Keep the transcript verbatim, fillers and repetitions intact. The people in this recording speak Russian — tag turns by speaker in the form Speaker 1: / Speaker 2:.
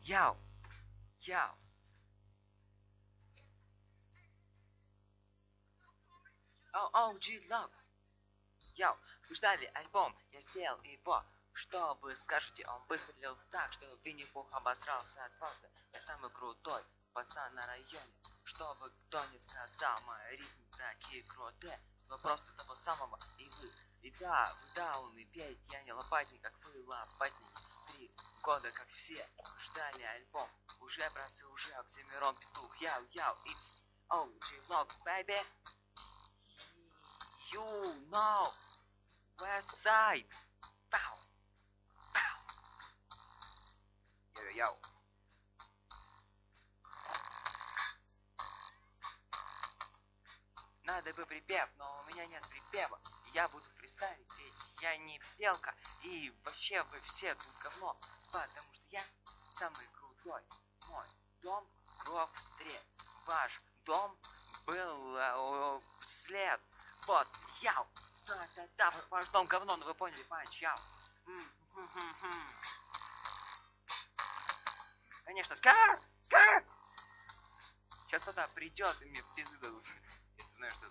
Speaker 1: Яу, яу. Оу, оу, G-Log. Яу, вы ждали альбом, я сделал его. Что вы скажете, он выстрелил так, что Винни-Пух обосрался от факта. Я самый крутой пацан на районе. Что бы кто ни сказал, мои ритмы такие крутые, что вы просто того самого и вы. И да, вы дауны, ведь я не лопатник, как вы лопатники. Три года, как все, ждали альбом. Уже, братцы, уже, Оксимирон, петух. Яу, яу, it's о джи-Log, baby. You know, West Side. Пау, пау. Йоу-йоу. Надо бы припев, но у меня нет припева. И я буду фристайлить, ведь я не белка. И вообще вы все тут говно. Потому что я самый крутой. Мой дом кров стрель. Ваш дом был э, след. Вот, яу. Да-да-да, ваш дом говно, но вы поняли, панч, яу. Конечно, скар! Скар! Сейчас кто-то придет и мне пизды дадут. Если знаешь, что